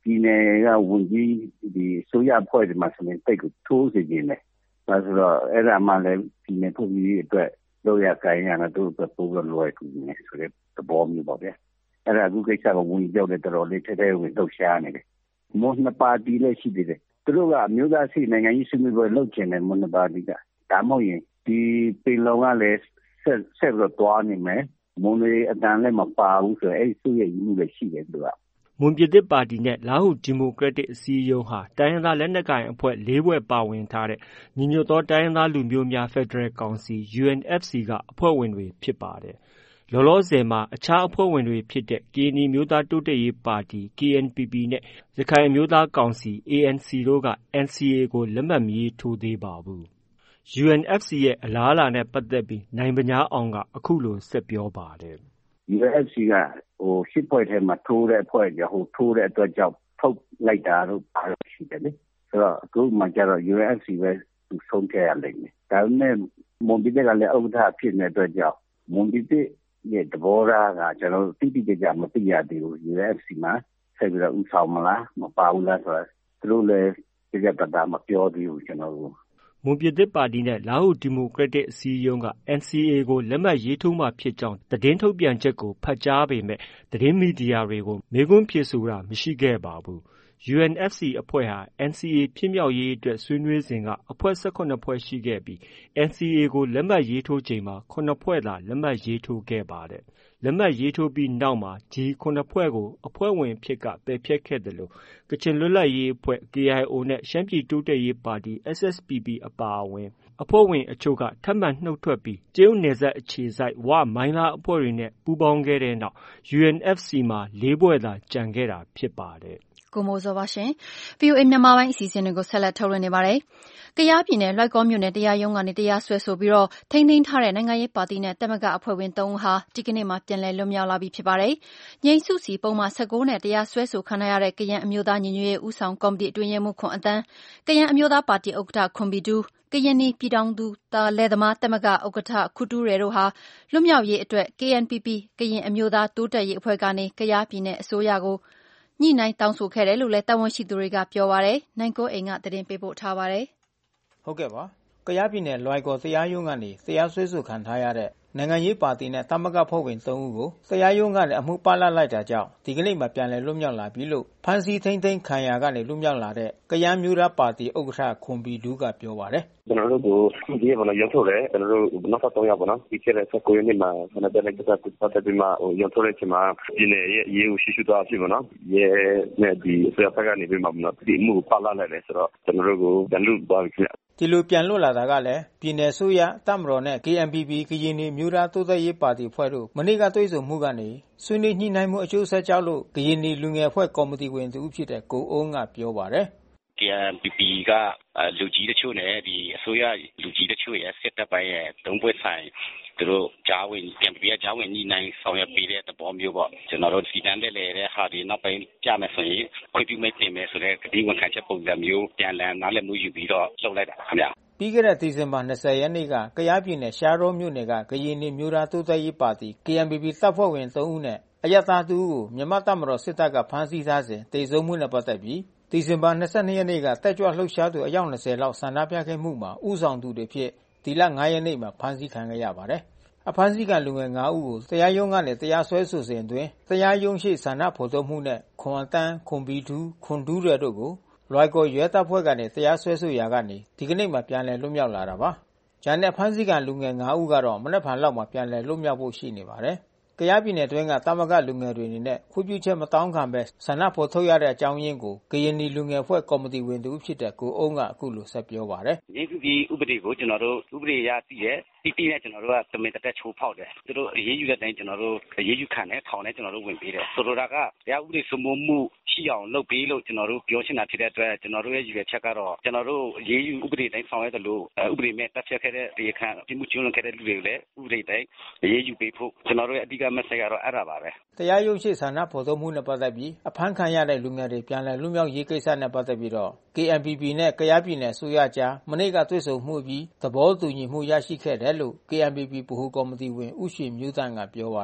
ပြည်နယ်ကဝန်ကြီးဒီအစိုးရအဖွဲ့တွေမှာဆိုရင်တိတ်ကိုထိုးစေခြင်းတယ်ဒါဆိုတော့အဲ့ဒါမှလည်းပြည်နယ်ဖွဲ့စည်းရေးအတွက်လုပ်ရကိုင်ရတာတို့အတွက်ပို့လွယ်ကူနေဆိုတဲ့သဘောမျိုးပေါ့ဗျာအဲ့ဒါအခုကိစ္စကဝန်ကြီးပြောတဲ့တော်တော်လေးထဲထဲဝင်လှုပ်ရှားနေတယ်မွန်နှစ်ပါတီလည်းရှိသေးတယ်သူတို့ကအမျိုးသားစီနိုင်ငံရေးဆွေးနွေးပွဲလုပ်ချင်တယ်မွန်နှစ်ပါတီကဒါမှမဟုတ်ရင်ဒီပင်လုံကလည်းဆက်ပြီးတော့တွားနေမယ်မွန်တွေအတန်လည်းမပါဘူးဆိုတော့အဲ့ဒီသူ့ရဲ့ရည်မှုလည်းရှိတယ်သူကမွန်ပြည်သစ်ပါတီနဲ့လားဟူဒီမိုကရက်တစ်အစည်းအရုံးဟာတိုင်းရင်းသားလက်နက်ကိုင်အဖွဲ့၄ဖွဲ့ပါဝင်ထားတဲ့ညီညွတ်သောတိုင်းရင်းသားလူမျိုးများဖက်ဒရယ်ကောင်စီ UNFC ကအဖွဲ့ဝင်တွေဖြစ်ပါတယ်။လောလောဆယ်မှာအခြားအဖွဲ့ဝင်တွေဖြစ်တဲ့ကရင်နီအမျိုးသားတိုးတက်ရေးပါတီ KNPP နဲ့ရခိုင်အမျိုးသားကောင်စီ ANC တို့က NCA ကိုလက်မှတ်မရေးထိုးသေးပါဘူး။ UNFC ရဲ့အလားအလာနဲ့ပတ်သက်ပြီးနိုင်ဗညားအောင်ကအခုလိုဆက်ပြောပါတယ်။ UNFC ကရှစ်ဖွဲ့ထဲမှာထိုးတဲ့အဖွဲ့ကြောင့်ထိုးတဲ့အတွက်ကြောင့်ထုတ်လိုက်တာတို့ပါလို့ရှိတယ်လေဆိုတော့အခုမှကျတော့ UNFC ပဲသူဆုံးဖြတ်ရလိမ့်မယ်ဒါပေမဲ့မွန်ပြည်သစ်ကလည်းဥက္ကဋ္ဌဖြစ်နေတဲ့အတွက်ကြောင့်မွန်ပြည်သစ်ရဲ့သဘောထားကကျွန်တော်တို့တိတိကျကျမသိရသေးဘူး UNFC မှာဆက်ပြီးတော့ဥဆောင်မလားမပါဘူးလားဆိုတော့သူတို့လည်းကြကြတမပြောသေးဘူးကျွန်တော်တို့မွန်ပြည်သစ်ပါတီနဲ့လားဟူဒီမိုကရက်တစ်အစည်းအရုံးက NCA ကိုလက်မှတ်ရေးထိုးမှာဖြစ်ကြောင်းသတင်းထုတ်ပြန်ချက်ကိုဖတ်ကြားပေမဲ့သတင်းမီဒီယာတွေကိုမေးခွန်းဖြေဆိုတာမရှိခဲ့ပါဘူး။ UNFC အဖွဲ့ဟာ NCA ဖြစ်မြောက်ရေးအတွက်ဆွေးနွေးစဉ်ကအဖွဲ့18ဖွဲ့ရှိခဲ့ပြီး NCA ကိုလက်မှတ်ရေးထိုးချိန်မှာ9ဖွဲ့သာလက်မှတ်ရေးထိုးခဲ့ပါတယ်။လက်မှတ်ရေးထိုးပြီးနောက်မှာဒီ9ဖွဲ့ကိုအဖွဲ့ဝင်အဖြစ်ကပယ်ဖျက်ခဲ့သလိုကချင်လွတ်လပ်ရေးအဖွဲ့ KIO နဲ့ရှမ်းပြည်တိုးတက်ရေးပါတီ SSPP အပါအဝင်အဖွဲ့ဝင်အချို့ကထပ်မံနှုတ်ထွက်ပြီးတရုတ်နယ်စပ်အခြေစိုက်ဝ၊မိုင်းလားအဖွဲ့တွေနဲ့ပူးပေါင်းခဲ့တဲ့နောက် UNFC မှာ၄ဖွဲ့သာကျန်ခဲ့တာဖြစ်ပါတယ်။ကိုမိုးစောပါရှင်။ VOA မြန်မာပိုင်းအစီအစဉ်တွေကိုဆက်လက်ထုတ်လွှင့်နေပါတယ်။ကယားပြည်နယ်လွိုင်ကော်မြို့နယ်တရားရုံးကနေတရားစွဲဆိုပြီးထိန်းသိမ်းထားတဲ့နိုင်ငံရေးပါတီနဲ့သမဂ္ဂအဖွဲ့ဝင်3ဦးဟာဒီကနေ့မှာပြန်လည်လွတ်မြောက်လာပြီဖြစ်ပါတယ်။ငြိမ်စုစီပုဒ်မ19နဲ့တရားစွဲဆိုခံရတဲ့ကယန်းအမျိုးသားညီညွတ်ရေးဦးဆောင်ကော်မတီအတွင်းရေးမှူးခွန်အသန်း၊ကယန်းအမျိုးသားပါတီဥက္ကဋ္ဌခွန်ဘီဒူး၊ကရင်နီပြည်ထောင်စုလယ်သမားသမဂ္ဂဥက္ကဋ္ဌခူတူးရယ်တို့ဟာလွတ်မြောက်ရေးအတွက် KNPP ကရင်အမျိုးသားတိုးတက်ရေးအဖွဲ့ကနေကယားပြည်နယ်အစိုးရကိုညှိနှိုင်းတောင်းဆိုခဲ့တယ်လို့လည်းတာဝန်ရှိသူတွေကပြောပါတယ်။နိုင်ကိုအိမ်ကသတင်းပေးပို့ထားပါတယ်။ဟုတ်ကဲ့ပါ။ကယားပြည်နယ်လွိုင်ကော်တရားရုံးကနေတရားစွဲဆိုခံထားရတဲ့နိုင်ငံရေးပါတီနဲ့သမဂ္ဂဖွဲ့ဝင်3ဦးကိုတရားရုံးကနေအမှုပလပ်လိုက်တာကြောင့်ဒီကနေ့မှပြန်လည်လွတ်မြောက်လာပြီလို့ဖမ်းဆီးထိန်းသိမ်းခံရကနေလွတ်မြောက်လာတဲ့ကယန်းမျိုးသားပါတီဥက္ကဋ္ဌခွန်ဘီဒူးကပြောပါတယ်။ကျွန်တော်တို့ကိုဒီဘောရုံးထုတ်တယ်ကျွန်တော်တို့နောက်3ရောက်ပါနော်ဒီကျတဲ့19ရက်နေ့မှာကျွန်တော်တို့ကပတ်သက်ပြီးမှရုံးထုတ်တဲ့အချိန်မှာပြည်နယ်ရဲ့ရေးကိုရှိရှိသွားဖြစ်ပါနော်ရဲနဲ့ဒီအစိုးရဘက်ကနေပြီးမှဒီမှုပလပ်လိုက်တယ်ဆိုတော့ကျွန်တော်တို့ကိုပြန်လွတ်သွားပြီခင်ဗျဒီလိုပြန်လွတ်လာတာကလည်းပြည်နယ်ဆိုရတပ်မတော်နဲ့ KNPP ကရင်နီမျိုးသားတိုးတက်ရေးပါတီဖွဲ့တို့မနေ့ကတွေ့ဆုံမှုကနေဆွေးနွေးညှိနှိုင်းမှုအကျိုးဆက်ကြောင့်လို့ကရင်နီလူငယ်အဖွဲ့ကော်မတီဝင်တူဖြစ်တဲ့ကိုအုံးကပြောပါတယ်။ KNPP ကလူကြီးတချို့နဲ့ဒီအစိုးရလူကြီးတချို့ရဲ့စစ်တပ်ပိုင်းရဲ့တုံးပွဲဆိုင်သူတို့ကြားဝင်KNPP ကကြားဝင်ညှိနှိုင်းဆောင်ရွက်ပေးတဲ့သဘောမျိုးပေါ့ကျွန်တော်တို့စီတန်းတဲ့လေတဲ့ဟာဒီနောက်ပိုင်းပြမယ်ဆိုရင်ခွင့်ပြုမိတ်တင်မယ်ဆိုတဲ့ဒီဝန်ခံချက်ပုံစံမျိုးပြန်လည်နားလည်မှုယူပြီးတော့လုပ်လိုက်တာခင်ဗျာပြီးခဲ့တဲ့ဒီဇင်ဘာ20ရက်နေ့ကကယားပြည်နယ်ရှားတောမြို့နယ်ကကရင်နီမျိုးသားတိုးတက်ရေးပါတီ KNPP တပ်ဖွဲ့ဝင်3ဦးနဲ့အရပ်သား2ဦးကိုမြန်မာတပ်မတော်စစ်တပ်ကဖမ်းဆီးထားစဉ်တေဆုံးမှုနဲ့ပတ်သက်ပြီးဒီဇင်ဘာ22ရက်နေ့ကတက်ကြွလှုပ်ရှားသူအယောက်20လောက်ဆန္ဒပြခဲ့မှုမှာဥဆောင်သူတွေဖြစ်ဒီလ9ရက်နေ့မှာဖမ်းဆီးခံခဲ့ရပါတယ်။အဖမ်းဆီးခံလူငယ်5ဦးကိုတရားရုံးကနေတရားစွဲဆိုစဉ်အတွင်းတရားရုံးရှိဆန္ဒဖော်ထုတ်မှုနဲ့ခွန်အတန်းခွန်ဘီဒူးခွန်ဒူးရတို့ကိုလွိုင်ကော်ရဲတပ်ဖွဲ့ကနေတရားစွဲဆိုရာကနေဒီကနေ့မှပြန်လည်လွတ်မြောက်လာတာပါ။ဂျန်နဲ့ဖမ်းဆီးခံလူငယ်5ဦးကတော့မနက်ဖြန်လောက်မှပြန်လည်လွတ်မြောက်ဖို့ရှိနေပါတယ်။ကယားပြည်နယ်တွင်းကတမကလူငယ်တွေအနေနဲ့ခွင့်ပြုချက်မတောင်းခံဘဲဆန္ဒဖော်ထုတ်ရတဲ့အကြောင်းရင်းကိုကရင်နီလူငယ်အဖွဲ့ကော်မတီဝင်တူဖြစ်တဲ့ကိုအုံးကအခုလိုဆက်ပြောပါတယ်။ရင်းစုပြီးဥပဒေကိုကျွန်တော်တို့ဥပဒေရသိတယ်တိနဲ့ကျွန်တော်တို့ကတမင်တက်ချိုးဖောက်တယ်သူတို့အရေးယူတဲ့အတိုင်းကျွန်တော်တို့အရေးယူခံတယ်ထောင်နဲ့ကျွန်တော်တို့ဝင်ပေးတယ်ဆိုလိုတာကတရားဥပဒေစိုးမိုးမှုရှိအောင်လုပ်ပေးလို့ကျွန်တော်တို့ပြောချင်တာဖြစ်တဲ့အတွက်ကျွန်တော်တို့ရဲ့ရည်ရွယ်ချက်ကတော့ကျွန်တော်တို့အရေးယူဥပဒေတိုင်းဆောင်ရွက်တယ်လို့ဥပဒေမဲ့တက်ဖြတ်ခဲ့တဲ့ဒီအခါပြမှုကျူးလွန်ခဲ့တဲ့လူတွေကိုလည်းဥပဒေတိုင်းအရေးယူပေးဖို့ကျွန်တော်တို့ရဲ့အဓိက message ကတော့အဲ့ဒါပါပဲတရားရုံးရှိဆန္ဒဖော်ထုတ်မှုနဲ့ပတ်သက်ပြီးအဖမ်းခံရတဲ့လူငယ်တွေပြန်လည်လွတ်မြောက်ရေးကိစ္စနဲ့ပတ်သက်ပြီးတော့ KNPP နဲ့ကယားပြည်နယ်အစိုးရကြားမနေ့ကတွေ့ဆုံမှုပြီးသဘောတူညီမှုရရှိခဲ့တယ်လို့KNPP ဗဟိုကော်မတီဝင်ဦးရွှေမျိုးသန့်ကပြောပါတယ်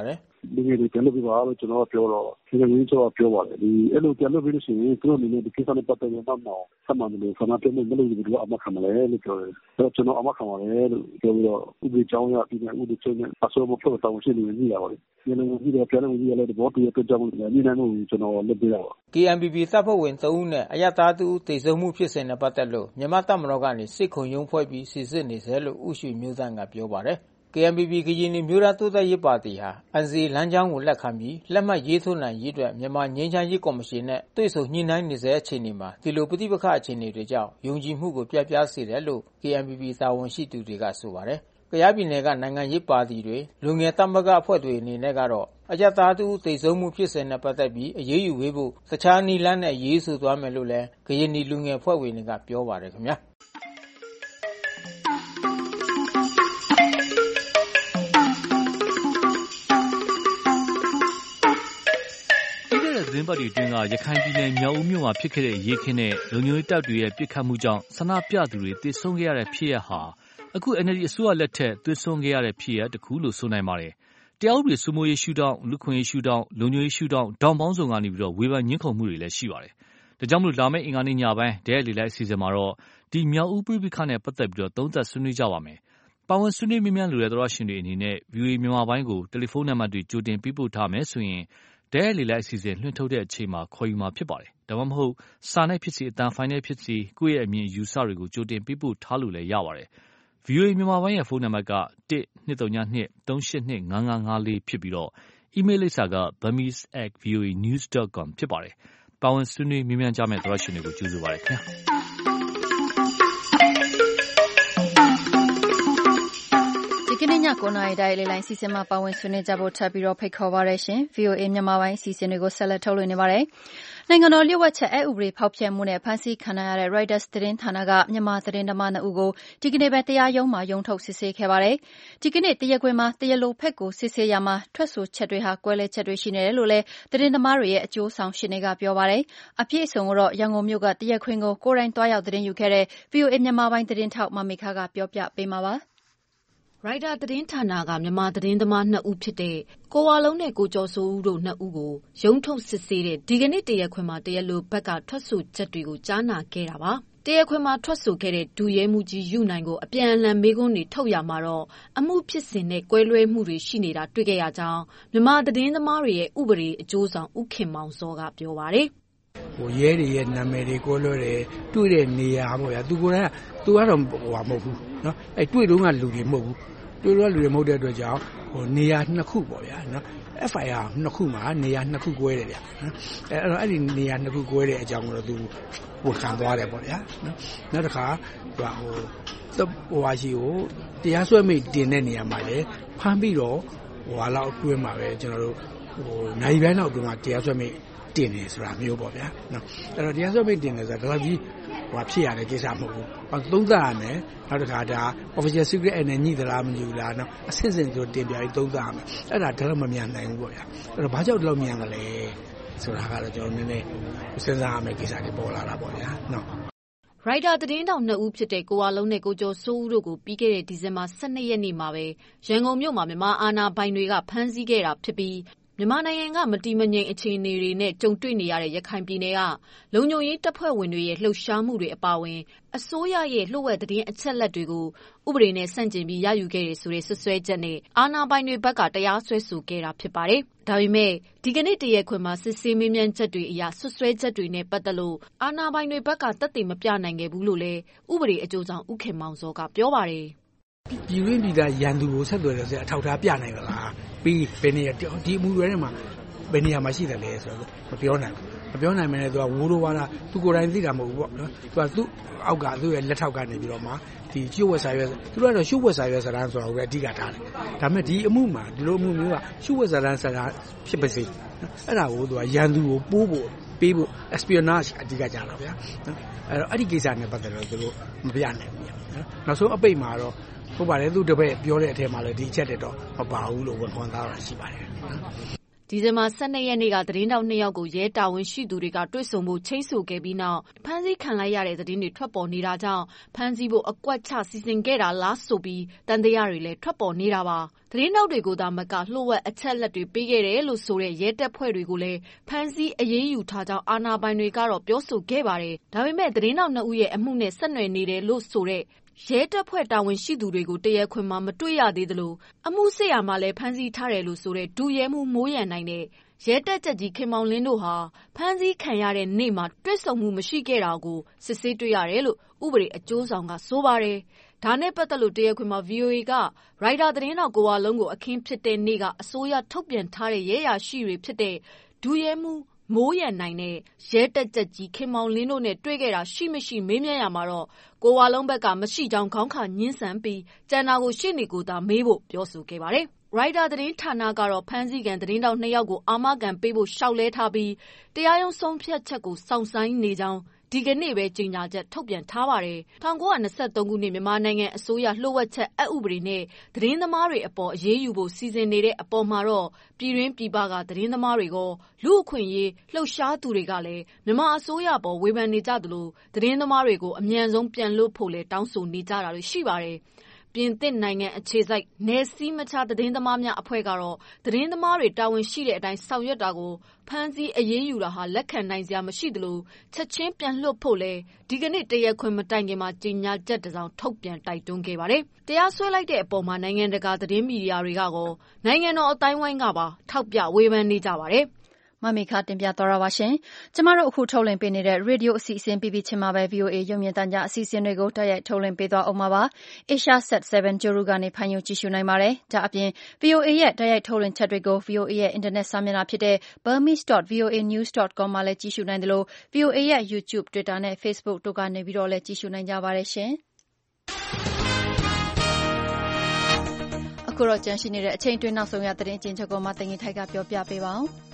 လူငယ်တွေပြန်လုပ်ပြီးပါလို့ကျွန်တော်ကပြောတော့ဒီလိုမျိုးကျွန်တော်ပြောပါတယ်ဒီအဲ့လိုပြန်လုပ်ပြီးလို့ရှိရင်သူတို့အနေနဲ့ဒီကိစ္စနဲ့ပတ်သက်ရင်တော့ဆက်မှန်တယ်ဆန္ဒပြမှုမလုပ်ဘူးသူကအမှခံမလဲလို့ပြောတယ်အဲ့တော့ကျွန်တော်အမှခံပါတယ်လို့ပြောပြီးတော့ဥပဒေကြောင်းရပြီးတဲ့ဥပဒေချုပ်နဲ့အစိုးရဘက်တောင်းရှိနေနေရပါတယ်ဒီလိုမျိုးကြီးတော့ပြန်လို့ကြီးရတဲ့ဘောတူရတဲ့ကြောင်းနဲ့ညီနိုင်မှုကျွန်တော်လုပ်ပေးရပါ KNPP တပ်ဖွဲ့ဝင်3ဦးနဲ့အရသား2ဦးသေဆုံးမှုဖြစ်စဉ်နဲ့ပတ်သက်လို့မြန်မာတပ်မတော်ကနေစစ်ခုံရုံးဖွဲ့ပြီးစစ်ဆေးနေတယ်လို့ဦးရွှေမျိုးသန့်ကပြောပါတယ်KNPP ကရင်မျိုးသားတိုးတက်ရေးပါတီဟာ NCA လမ်းကြောင်းကိုလက်ခံပြီးလက်မှတ်ရေးထိုးနိုင်ရေးအတွက်မြန်မာငြိမ်းချမ်းရေးကော်မရှင်နဲ့တွေ့ဆုံညှိနှိုင်းနေစေအခြေအနေမှာဒီလိုပဋိပက္ခအခြေအနေတွေကြောင့်ယုံကြည်မှုကိုပြတ်ပြားစေတယ်လို့ KNPP တာဝန်ရှိသူတွေကဆိုပါတယ်။ကယားပြည်နယ်ကနိုင်ငံရေးပါတီတွေလူငယ်သမဂ္ဂအဖွဲ့တွေအနေနဲ့ကတော့အကြမ်းသားတူသေဆုံးမှုဖြစ်စဉ်နဲ့ပတ်သက်ပြီးအရေးယူဝေးဖို့တခြားနည်းလမ်းနဲ့ရေးဆိုသွားမယ်လို့လည်းကရင်လူငယ်အဖွဲ့ဝင်တွေကပြောပါတယ်ခင်ဗျာ။သတင်းပတ်တွေအတွင်းကရခိုင်ပြည်နယ်မြောက်ဦးမြို့မှာဖြစ်ခဲ့တဲ့ရေခင်းနဲ့လုံခြုံရေးတပ်တွေရဲ့ပစ်ခတ်မှုကြောင့်ဆန္ဒပြသူတွေသေဆုံးခဲ့ရတဲ့ဖြစ်ရပ်ဟာအခု NLD အစိုးရလက်ထက်သွေးစွန်းခဲ့ရတဲ့ဖြစ်ရပ်တစ်ခုလို့ဆိုနိုင်ပါတယ်။တရားဥပဒေစိုးမိုးရေးရှုထောင့်လူခွင့်ရေးရှုထောင့်လုံခြုံရေးရှုထောင့်ဒေါင်ပေါင်းစုံကနေပြီးတော့ဝေဖန်ညှင်းခုန်မှုတွေလည်းရှိပါတယ်။ဒါကြောင့်မလို့လာမယ့်အင်္ဂါနေ့ညပိုင်းဒဲလေလိုက်အစီအစဉ်မှာတော့ဒီမြောက်ဦးပြည်ပခါနဲ့ပတ်သက်ပြီးတော့သုံးသပ်ဆွေးနွေးကြပါမယ်။ပါဝင်ဆွေးနွေးမြန်းလိုတဲ့သောရရှင်တွေအနေနဲ့ VOA မြန်မာပိုင်းကိုတယ်လီဖုန်းနံပါတ်တွေကြိုတင်ပေးပို့ထားမယ်ဆိုရင်ဒဲလေလိုက်အစီအစဉ်လွှင့်ထုတ်တဲ့အချိန်မှာခေါ်ယူမှာဖြစ်ပါတယ်။ဒါမှမဟုတ်စာနဲ့ဖြစ်စီအတန်ဖိုင်နဲ့ဖြစ်စီကိုယ့်ရဲ့အမြင်ယူဆတွေကိုကြိုတင်ပေးပို့ထားလို့လည်းရပါတယ်။ VOA မြန်မာပိုင်းရဲ့ဖုန်းနံပါတ်က1-202-382-5554ဖြစ်ပြီးတော့ email လိပ်စာက burmese@voanews.com ဖြစ်ပါတယ်။ပါဝင်ဆွေးနွေးမြန်းကြမယ့်သောရရှင်တွေကိုကြိုဆိုပါရစေခင်ဗျာ။ဒီကနေ့ည9:00နာရီတိုင်းလေလိုင်းစီစဉ်မှာပါဝင်ဆွေးနွေးကြဖို့ထပ်ပြီးတော့ဖိတ်ခေါ်ပါရရှင်။ VOA မြန်မာပိုင်းအစီအစဉ်တွေကိုဆက်လက်ထုတ်လွှင့်နေပါတယ်။နိုင်ငံတော်လျှို့ဝှက်ချက်အက်ဥပဒေဖောက်ဖျက်မှုနဲ့ဖမ်းဆီးခံရတဲ့ Reuters သတင်းဌာနကမြန်မာသတင်းသမား2ဦးကိုဒီကနေ့ပဲတရားရုံးမှာရုံးထုတ်စစ်ဆေးခဲ့ပါတယ်။ဒီကနေ့တရားခွင်မှာတရားလိုဘက်ကိုစစ်ဆေးရမှာထွက်ဆိုချက်တွေဟာကွဲလွဲချက်တွေရှိနေတယ်လို့လည်းသတင်းသမားတွေရဲ့အကျိုးဆောင်ရှင်းတွေကပြောပါတယ်။အပြည့်အစုံကိုတော့ရန်ကုန်မြို့ကတရားခွင်ကိုကိုယ်တိုင်တွားရောက်သတင်းယူခဲ့တဲ့ VOA မြန်မာပိုင်းသတင်းထောက်မမေခကပြောပြပေးမှာပါ။ရိုက်တာသတင်းဌာနကမြန်မာသတင်းသမား2ဦးဖြစ်တဲ့ကိုဝါလုံးနဲ့ကိုကျော်စိုးဦးတို့2ဦးကိုရုံးထုတ်စစ်ဆေးတဲ့ဒီကနေ့တရားခွင်မှာတရားလိုဘက်ကထွက်ဆိုချက်တွေကိုကြားနာခဲ့တာပါ။တရားခွင်မှာထွက်ဆိုခဲ့တဲ့ဒုရဲမှုကြီးယူနိုင်ကိုအပြန်အလှန်မေးခွန်းတွေထုတ်ရမှာတော့အမှုဖြစ်စဉ်နဲ့ကွဲလွဲမှုတွေရှိနေတာတွေ့ခဲ့ရကြောင်းမြန်မာသတင်းသမားတွေရဲ့ဥပဒေအကျိုးဆောင်ဦးခင်မောင်စောကပြောပါတယ်။ရဲတွေရဲ့နာမည်တွေကိုလွှဲတယ်တွေ့တဲ့နေရာပေါ့ဗျာသူကတော့မဟုတ်ဘူးเนาะအဲတွေ့တော့ကလူတွေမဟုတ်ဘူးတွေ့တော့လူတွေမဟုတ်တဲ့အတွက်ကြောင့်နေရာနှစ်ခုပေါ့ဗျာเนาะ FIR နှစ်ခုမှာနေရာနှစ်ခု꿰တယ်ဗျာနော်အဲ့ဒီနေရာနှစ်ခု꿰တဲ့အကြောင်းကိုတော့သူဝန်ခံသွားတယ်ပေါ့ဗျာနော်နောက်တစ်ခါရှိကိုတရားစွဲမိတင်တဲ့နေရာမှာလေဖမ်းပြီးတော့လောက်အတွင်းမှာပဲကျွန်တော်တို့နိုင်ပိုင်းလောက်အတွင်းမှာတရားစွဲမိတင်နေဆိုတာမျိုးပေါ့ဗျာနော်အဲ့တော့တရားစွဲမိတင်နေဆိုတာဒါကြီးဖြစ်ရတဲ့ကိစ္စမဟုတ်ဘူးသုံးသပ်ရမယ်နောက်တစ်ခါဒါ official secret နဲ့ညှိသလားမညှိဘူးလားနော်အစစ်စစ်ဆိုတင်ပြပြီးသုံးသပ်ရမယ်အဲ့ဒါတော့မမြန်နိုင်ဘူးပေါ့ဗျာအဲ့တော့ဘာကြောင့်ဒီလောက်မြန်တယ်လဲဆိုတာကတော့ကျွန်တော်နည်းနည်းစဉ်းစားရမယ့်ကိစ္စတွေပေါ်လာတာပေါ့ဗျာနော်ရိုက်တာသတင်းတောင်2ဦးဖြစ်တဲ့ကိုဝါလုံးနဲ့ကိုကျော်စိုးဦးတို့ကိုပြီးခဲ့တဲ့ဒီဇင်ဘာ12ရက်နေ့မှာပဲရန်ကုန်မြို့မှာမြန်မာအာဏာပိုင်တွေကဖမ်းဆီးခဲ့တာဖြစ်ပြီးမြန်မာနိုင်ငံကမတည်မငြိမ်အခြေအနေတွေနဲ့ကြုံတွေ့နေရတဲ့ရခိုင်ပြည်နယ်ကလုံခြုံရေးတပ်ဖွဲ့ဝင်တွေရဲ့လှုပ်ရှားမှုတွေအပါအဝင်အစိုးရရဲ့လှုပ်ဝက်သတင်းအချက်အလက်တွေကိုဥပဒေနဲ့ဆန့်ကျင်ပြီးရယူခဲ့တယ်ဆိုတဲ့ဆွဆွဲချက်နဲ့အာဏာပိုင်တွေဘက်ကတရားစွဲဆိုခဲ့တာဖြစ်ပါတယ်။ဒါပေမဲ့ဒီကနေ့တရားခွင်မှာစစ်ဆေးမေးမြန်းချက်တွေအရဆွဆွဲချက်တွေနဲ့ပတ်သက်လို့အာဏာပိုင်တွေဘက်ကသက်သေမပြနိုင်ခဲ့ဘူးလို့လည်းဥပဒေအကျိုးဆောင်ဦးခင်မောင်စောကပြောပါတယ်။ပြည်တွင်းပြည်သားရန်သူကိုဆက်သွယ်တယ်ဆိုအထောက်ထားပြနိုင်သလားပြီးဘယ်နေရာဒီအမှုတွေထဲမှာဘယ်နေရာမှာရှိတယ်လဲဆိုတော့မပြောနိုင်မနဲ့သူကဝိုးတော့ဝါတာသူကိုယ်တိုင်သိတာမဟုတ်ဘူးပေါ့နော်သူကသူ့အောက်ကသူ့ရဲ့လက်ထောက်ကနေပြီးတော့မှဒီရှုပ်ဝက်စာရွက်သူတို့ကတော့ရှုပ်ဝက်စာရွက်စာတမ်းဆိုတာကိုပဲအဓိကထားတယ်ဒါပေမဲ့ဒီအမှုမှာဒီလိုအမှုမျိုးကရှုပ်ဝက်စာတမ်းဖြစ်ပါစေအဲ့ဒါကိုသူကရန်သူကိုပိုးဖို့ပေးဖို့ espionage အဓိကကြတာဗျာနော်အဲ့တော့အဲ့ဒီကိစ္စနဲ့ပတ်သက်တော့သူတို့မပြနိုင်ဘူးနော်နောက်ဆုံးအပိတ်မှာတော့ဟုတ်ပါတယ်သူတပည့်ပြောတဲ့အထက်မှာလည်းဒီအချက်တွေတော့မပါဘူးလို့ဝန်ခံသားတာရှိပါတယ်ဒဒီဇင်ဘာ12ရက်နေ့ကသတင်းတောက်2ယောက်ကိုရဲတာဝန်ရှိသူတွေကတွေ့ဆုံမှုချိတ်ဆိုခဲ့ပြီးနောက်ဖမ်းဆီးခံလိုက်ရတဲ့သတင်းတွေထွက်ပေါ်နေတာကြောင့်ဖမ်းဆီးဖို့အကွက်ချစီစဉ်ခဲ့တာလားဆိုပြီးတန်တရားတွေလည်းထွက်ပေါ်နေတာပါသတင်းတောက်တွေကိုသာမကလှုပ်ဝက်အချက်လက်တွေပေးခဲ့တယ်လို့ဆိုတဲ့ရဲတပ်ဖွဲ့တွေကိုလည်းဖမ်းဆီးအရေးယူထားကြောင်းအာဏာပိုင်တွေကတော့ပြောဆိုခဲ့ပါတယ်ဒါပေမဲ့သတင်းတောက်2ဦးရဲ့အမှုနဲ့ဆက်နွယ်နေတယ်လို့ဆိုတဲ့ရဲတပ်ဖွဲ့တာဝန်ရှိသူတွေကိုတရားခွင်မှာမတွေ့ရသေးသလိုအမှုစစ်ရာမှာလည်းဖမ်းဆီးထားတယ်လို့ဆိုတဲ့ဒုရဲမှုမိုးရန်နိုင်တဲ့ရဲတပ်ကြပ်ကြီးခင်မောင်လင်းတို့ဟာဖမ်းဆီးခံရတဲ့နေ့မှာတွေ့ဆုံမှုမရှိခဲ့တာကိုစစ်ဆေးတွေ့ရတယ်လို့ဥပဒေအကျိုးဆောင်ကဆိုပါတယ်ဒါနဲ့ပတ်သက်လို့တရားခွင်မှာ VOA ကရိုက်တာသတင်းတော်ကိုဝလုံးကိုအခင်းဖြစ်တဲ့နေ့ကအစိုးရထုတ်ပြန်ထားတဲ့ရဲရရှိတွေဖြစ်တဲ့ဒုရဲမှုမိုးရန်နိုင်နဲ့ရဲတပ်ကြပ်ကြီးခင်မောင်လင်းတို့နဲ့တွေ့ခဲ့တာရှိမရှိမေးမြန်းရမှာတော့ကိုဝလုံးဘက်ကမရှိကြောင်းခေါင်းခါညှင်းဆန်ပြီးကျန်တာကိုရှေ့နေကိုသာမေးဖို့ပြောဆိုခဲ့ပါတယ်။ရိုက်တာသတင်းဌာနကတော့ဖမ်းဆီးခံသတင်းတောက်2ယောက်ကိုအာမခံပေးဖို့ရှောက်လဲထားပြီးတရားရုံးဆုံးဖြတ်ချက်ကိုစောင့်ဆိုင်းနေကြောင်းဒီကနေ့ပဲကြေညာချက်ထုတ်ပြန်ထားပါတယ်။1923ခုနှစ်မြန်မာနိုင်ငံအစိုးရလှုပ်ဝက်ချက်အက်ဥပဒေနဲ့သတင်းသမားတွေအပေါ်အရေးယူဖို့စီစဉ်နေတဲ့အပေါ်မှာတော့ပြည်တွင်းပြည်ပကသတင်းသမားတွေကလူအခွင့်အရေးလှုပ်ရှားသူတွေကလည်းမြန်မာအစိုးရပေါ်ဝေဖန်နေကြသလိုသတင်းသမားတွေကိုအမြန်ဆုံးပြန်လွှတ်ဖို့လည်းတောင်းဆိုနေကြတာတွေရှိပါတယ်။ပြင်သစ်နိုင်ငံအခြေစိုက်နယ်စည်းမခြားသတင်းသမားများအဖွဲ့ကတော့သတင်းသမားတွေတာဝန်ရှိတဲ့အတိုင်းဆောင်ရွက်တာကိုဖမ်းဆီးအရေးယူတာဟာလက်ခံနိုင်စရာမရှိသလိုချက်ချင်းပြန်လွှတ်ဖို့လည်းဒီကနေ့တရားခွင်မတိုင်ခင်မှာကြေညာချက်တစ်စောင်ထုတ်ပြန်တိုက်တွန်းခဲ့ပါတယ်။တရားစွဲလိုက်တဲ့အပေါ်မှာနိုင်ငံတကာသတင်းမီဒီယာတွေကကောနိုင်ငံတော်အတိုင်းဝိုင်းကပါထောက်ပြဝေဖန်နေကြပါတယ်။မမေခတင်ပြသွားတာပါရှင်။ကျမတို့အခုထုတ်လွှင့်ပေးနေတဲ့ရေဒီယိုအစီအစဉ်ပြီးချင်းမှာပဲ VOA ရုံမြင့်တန်ကြားအစီအစဉ်တွေကိုတိုက်ရိုက်ထုတ်လွှင့်ပေးသွားအောင်ပါ။ Asia Sat 7 ဂြိုဟ်တုကနေဖန်ယုံကြည့်ရှုနိုင်ပါတယ်။ဒါအပြင် VOA ရဲ့တိုက်ရိုက်ထုတ်လွှင့်ချက်တွေကို VOA ရဲ့အင်တာနက်စာမျက်နှာဖြစ်တဲ့ burmese.voanews.com မှာလည်းကြည့်ရှုနိုင်တယ်လို့ VOA ရဲ့ YouTube, Twitter နဲ့ Facebook တို့ကနေပြီးတော့လည်းကြည့်ရှုနိုင်ကြပါတယ်ရှင်။အခုတော့ကြန့်ရှိနေတဲ့အချိန်တွင်းနောက်ဆုံးရသတင်းအကျဉ်းချုပ်ကိုမှတင်ကြီးထိုက်ကပြောပြပေးပါဦး။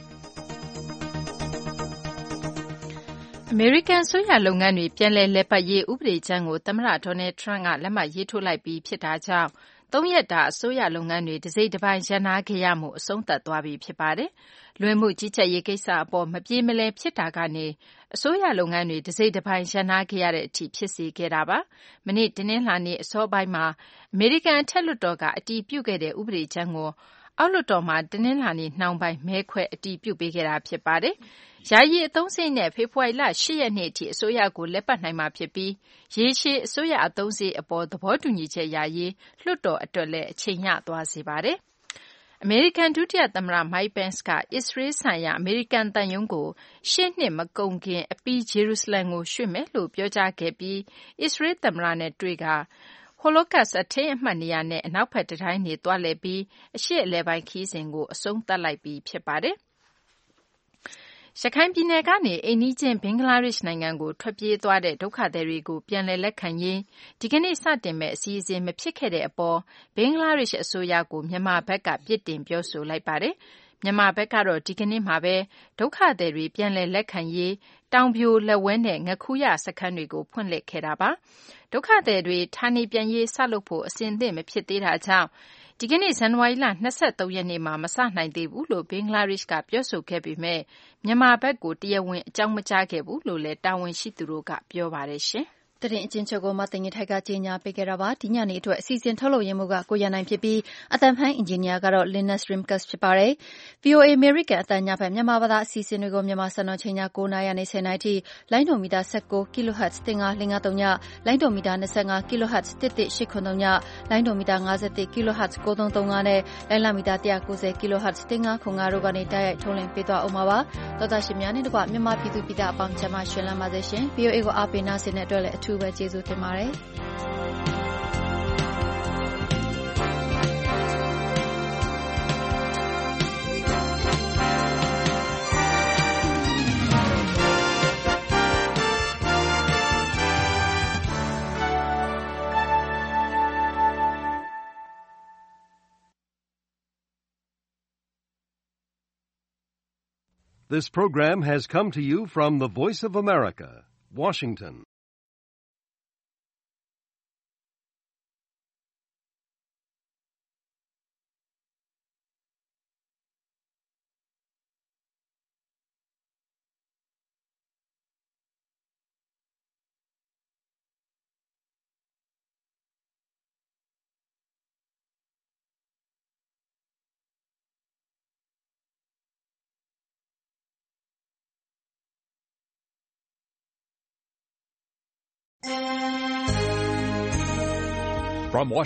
အမေရိကန်အစိုးရလုပ်ငန်းတွေပြန်လည်လည်ပတ်ရေးဥပဒေကြမ်းကိုသမ္မတ Donald Trump ကလက်မှတ်ရေးထိုးလိုက်ပြီးဖြစ်တာကြောင့်3 ရက်တာအစိုးရလုပ်ငန်းတွေတစိမ့်တစ်ပိုင်းရပ်နားခဲ့ရမှုအဆုံးသတ်သွားပြီဖြစ်ပါတယ်။လွှဲမှုကြီးကြပ်ရေးကိစ္စအပေါ်မပြေမလည်ဖြစ်တာကနေအစိုးရလုပ်ငန်းတွေတစိမ့်တစ်ပိုင်းရပ်နားခဲ့ရတဲ့အထိဖြစ်စေခဲ့တာပါ။မနေ့တင်းနှင်းလှနေ့အစောပိုင်းမှာအမေရိကန်အထက်လွှတ်တော်ကအတည်ပြုခဲ့တဲ့ဥပဒေကြမ်းကိုအောက်လွှတ်တော်မှာတင်းနှင်းလှနေ့နှောင်းပိုင်းမဲခွဲအတည်ပြုပေးခဲ့တာဖြစ်ပါတယ်။ယာယီအသုံးစရိတ်နဲ့ဖေဖော်ဝါရီလ8 ရက်နေ့အထိအစိုးရကိုလက်ပတ်နိုင်မှာဖြစ်ပြီးရေရှည်အစိုးရအသုံးစရိတ်အပေါ်သဘောတူညီချက်ရရေးလွှတ်တော်အတွက်လည်းအချိန်ရသွားစေပါတယ်။အမေရိကန်ဒုတိယသမ္မတ Mike Pence ကအစ္စရေးဆိုင်ရာအမေရိကန်သံရုံးကိုရှေ့နှစ်မကုန်ခင်အပြီးဂျေရုဆလင်ကိုရွှေ့မယ်လို့ပြောကြားခဲ့ပြီးအစ္စရေးသမ္မတနဲ့တွေ့ကာHolocaust အထိမ်းအမှတ်နေရာနဲ့အနောက်ဘက်တံတိုင်းတွေသွားလည်ပြီးအရှေ့အလယ်ပိုင်းခရီးစဉ်ကိုအဆုံးသတ်လိုက်ပြီဖြစ်ပါတယ်။ရခိုင်ပြည်နယ်ကနေအိမ်နီးချင်းဘင်္ဂလားဒေ့ရှ်နိုင်ငံကိုထွက်ပြေးသွားတဲ့ဒုက္ခသည်တွေကိုပြန်လည်လက်ခံရေးဒီကနေ့စတင်မဲ့အစီအစဉ်မဖြစ်ခဲ့တဲ့အပေါ်ဘင်္ဂလားဒေ့ရှ်အစိုးရကိုမြန်မာဘက်ကပြစ်တင်ပြောဆိုလိုက်ပါတယ်။မြန်မာဘက်ကတော့ဒီကနေ့မှာပဲဒုက္ခသည်တွေပြန်လည်လက်ခံရေးတောင်ပြိုလက်ဝဲနဲ့ငခူးရစခန်းတွေကိုဖွင့်လှစ်ခဲ့တာပါ။ဒုက္ခသည်တွေဌာနေပြန်ရေးစလုပ်ဖို့အစဉ်အသင့်မဖြစ်သေးတာကြောင့်ဒီကနေ့ဇန်နဝါရီလ23ရက်နေ့မှာမစနိုင်သေးဘူးလို့ဘင်္ဂလားဒေ့ရှ်ကပြောဆိုခဲ့ပေမဲ့မြန်မာဘက်ကိုတရားဝင်အကြောင်းမကြားခဲ့ဘူးလို့လည်းတာဝန်ရှိသူတို့ကပြောပါတယ်ရှင်။သတင်းအကျဉ်းချုပ်ကိုမတင်ကြီးထိုက်ကကြေညာပေးခဲ့တာပါဒီညနေအတွက်အစီအစဉ်ထုတ်လုပ်ရင်းမှုကကိုရနိုင်ဖြစ်ပြီးအတန်ဖိုင်းအင်ဂျင်နီယာကတော့ Linus Rimkus ဖြစ်ပါတယ်။ VOA American အတန်ညဖက်မြန်မာဘာသာအစီအစဉ်တွေကိုမြန်မာစံတော်ချိန်ည9:00နာရီနဲ့10:00နာရီထိလိုင်းဒိုမီတာ19 kHz 15553ညလိုင်းဒိုမီတာ25 kHz 11883ညလိုင်းဒိုမီတာ51 kHz 9335နဲ့လိုင်းလမီတာ190 kHz 1505တို့ကနေတိုက်ရိုက်ထုတ်လွှင့်ပေးသွားအောင်ပါသောတာရှင်များနဲ့တကွမြန်မာပြည်သူပြည်သားအပေါင်းကျမရှင်လမ်းပါစေရှင် VOA ကိုအားပေးနားဆင်တဲ့အတွက်လည်းအထူးပဲကျေးဇူးတင်ပါတယ်။ This program has come to you from the Voice of America, Washington. From